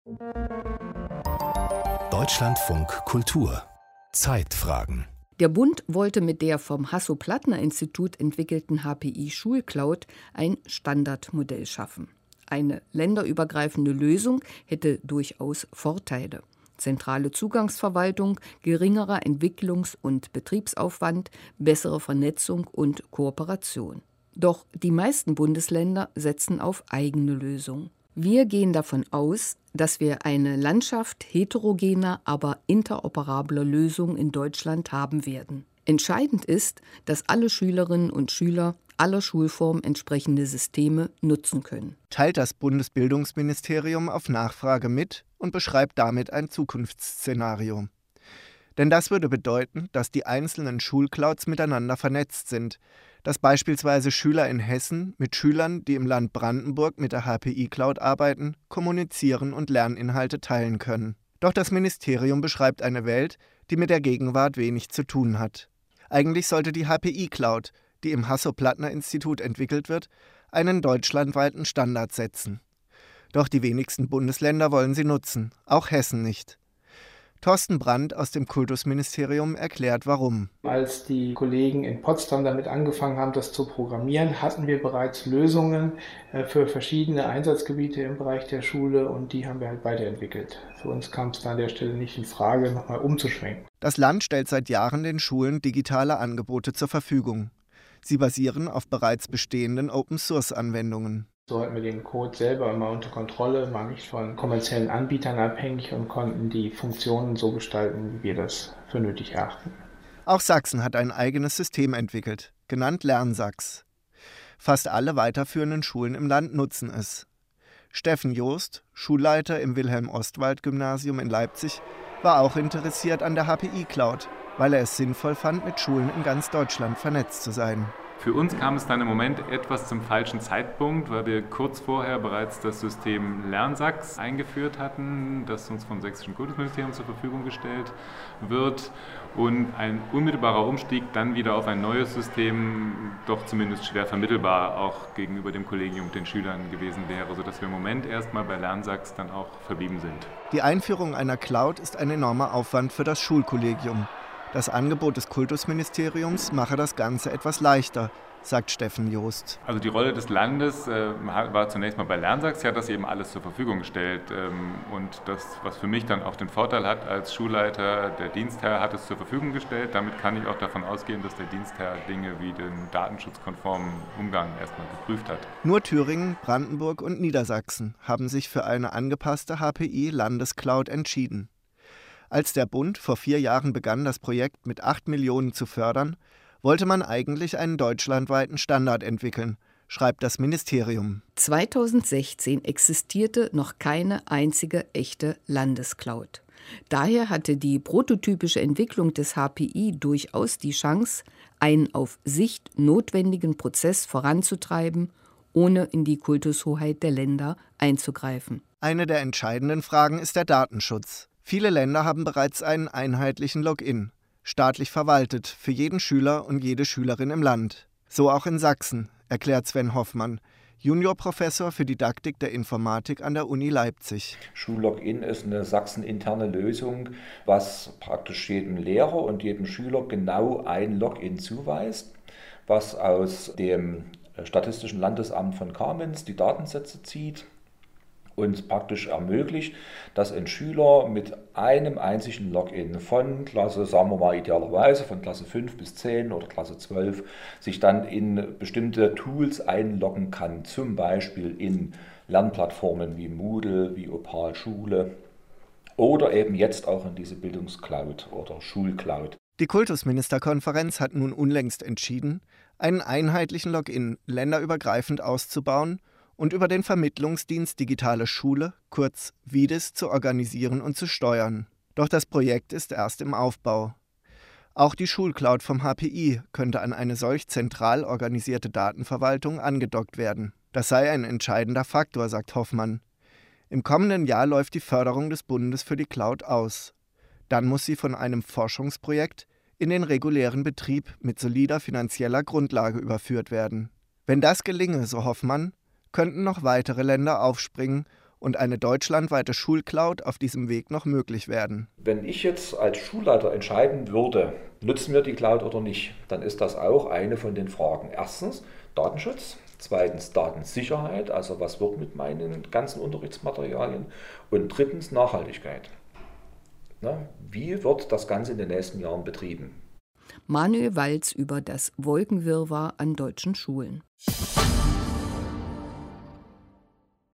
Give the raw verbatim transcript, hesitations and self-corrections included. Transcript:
Deutschlandfunk Kultur Zeitfragen. Der Bund wollte mit der vom Hasso-Plattner-Institut entwickelten H P I-Schulcloud ein Standardmodell schaffen. Eine länderübergreifende Lösung hätte durchaus Vorteile. Zentrale Zugangsverwaltung, geringerer Entwicklungs- und Betriebsaufwand, bessere Vernetzung und Kooperation. Doch die meisten Bundesländer setzen auf eigene Lösungen. Wir gehen davon aus, dass wir eine Landschaft heterogener, aber interoperabler Lösungen in Deutschland haben werden. Entscheidend ist, dass alle Schülerinnen und Schüler aller Schulformen entsprechende Systeme nutzen können. Teilt das Bundesbildungsministerium auf Nachfrage mit und beschreibt damit ein Zukunftsszenario. Denn das würde bedeuten, dass die einzelnen Schulclouds miteinander vernetzt sind, dass beispielsweise Schüler in Hessen mit Schülern, die im Land Brandenburg mit der H P I-Cloud arbeiten, kommunizieren und Lerninhalte teilen können. Doch das Ministerium beschreibt eine Welt, die mit der Gegenwart wenig zu tun hat. Eigentlich sollte die H P I-Cloud, die im Hasso-Plattner-Institut entwickelt wird, einen deutschlandweiten Standard setzen. Doch die wenigsten Bundesländer wollen sie nutzen, auch Hessen nicht. Thorsten Brandt aus dem Kultusministerium erklärt, warum. Als die Kollegen in Potsdam damit angefangen haben, das zu programmieren, hatten wir bereits Lösungen für verschiedene Einsatzgebiete im Bereich der Schule und die haben wir halt weiterentwickelt. Für uns kam es an der Stelle nicht in Frage, nochmal umzuschwenken. Das Land stellt seit Jahren den Schulen digitale Angebote zur Verfügung. Sie basieren auf bereits bestehenden Open-Source-Anwendungen. So hatten wir den Code selber immer unter Kontrolle, war nicht von kommerziellen Anbietern abhängig und konnten die Funktionen so gestalten, wie wir das für nötig erachten. Auch Sachsen hat ein eigenes System entwickelt, genannt LernSachs. Fast alle weiterführenden Schulen im Land nutzen es. Steffen Joost, Schulleiter im Wilhelm-Ostwald-Gymnasium in Leipzig, war auch interessiert an der H P I-Cloud, weil er es sinnvoll fand, mit Schulen in ganz Deutschland vernetzt zu sein. Für uns kam es dann im Moment etwas zum falschen Zeitpunkt, weil wir kurz vorher bereits das System LernSachs eingeführt hatten, das uns vom Sächsischen Kultusministerium zur Verfügung gestellt wird und ein unmittelbarer Umstieg dann wieder auf ein neues System doch zumindest schwer vermittelbar auch gegenüber dem Kollegium und den Schülern gewesen wäre, sodass wir im Moment erstmal bei LernSachs dann auch verblieben sind. Die Einführung einer Cloud ist ein enormer Aufwand für das Schulkollegium. Das Angebot des Kultusministeriums mache das Ganze etwas leichter, sagt Steffen Joost. Also die Rolle des Landes äh, war zunächst mal bei LernSachs, ja, das eben alles zur Verfügung gestellt. Ähm, und das, was für mich dann auch den Vorteil hat als Schulleiter, der Dienstherr hat es zur Verfügung gestellt. Damit kann ich auch davon ausgehen, dass der Dienstherr Dinge wie den datenschutzkonformen Umgang erstmal geprüft hat. Nur Thüringen, Brandenburg und Niedersachsen haben sich für eine angepasste H P I-Landescloud entschieden. Als der Bund vor vier Jahren begann, das Projekt mit acht Millionen zu fördern, wollte man eigentlich einen deutschlandweiten Standard entwickeln, schreibt das Ministerium. zweitausendsechzehn existierte noch keine einzige echte Landescloud. Daher hatte die prototypische Entwicklung des H P I durchaus die Chance, einen auf Sicht notwendigen Prozess voranzutreiben, ohne in die Kultushoheit der Länder einzugreifen. Eine der entscheidenden Fragen ist der Datenschutz. Viele Länder haben bereits einen einheitlichen Login, staatlich verwaltet, für jeden Schüler und jede Schülerin im Land. So auch in Sachsen, erklärt Sven Hoffmann, Juniorprofessor für Didaktik der Informatik an der Uni Leipzig. Schullogin ist eine sachseninterne Lösung, was praktisch jedem Lehrer und jedem Schüler genau ein Login zuweist, was aus dem Statistischen Landesamt von Kamenz die Datensätze zieht und praktisch ermöglicht, dass ein Schüler mit einem einzigen Login von Klasse, sagen wir mal idealerweise von Klasse fünf bis zehn oder Klasse zwölf, sich dann in bestimmte Tools einloggen kann, zum Beispiel in Lernplattformen wie Moodle, wie Opal Schule oder eben jetzt auch in diese Bildungscloud oder Schulcloud. Die Kultusministerkonferenz hat nun unlängst entschieden, einen einheitlichen Login länderübergreifend auszubauen und über den Vermittlungsdienst Digitale Schule, kurz V I D I S, zu organisieren und zu steuern. Doch das Projekt ist erst im Aufbau. Auch die Schulcloud vom H P I könnte an eine solch zentral organisierte Datenverwaltung angedockt werden. Das sei ein entscheidender Faktor, sagt Hoffmann. Im kommenden Jahr läuft die Förderung des Bundes für die Cloud aus. Dann muss sie von einem Forschungsprojekt in den regulären Betrieb mit solider finanzieller Grundlage überführt werden. Wenn das gelinge, so Hoffmann, könnten noch weitere Länder aufspringen und eine deutschlandweite Schulcloud auf diesem Weg noch möglich werden. Wenn ich jetzt als Schulleiter entscheiden würde, nutzen wir die Cloud oder nicht, dann ist das auch eine von den Fragen. Erstens Datenschutz, zweitens Datensicherheit, also was wird mit meinen ganzen Unterrichtsmaterialien, und drittens Nachhaltigkeit. Na, wie wird das Ganze in den nächsten Jahren betrieben? Manuel Walz über das Wolkenwirrwarr an deutschen Schulen.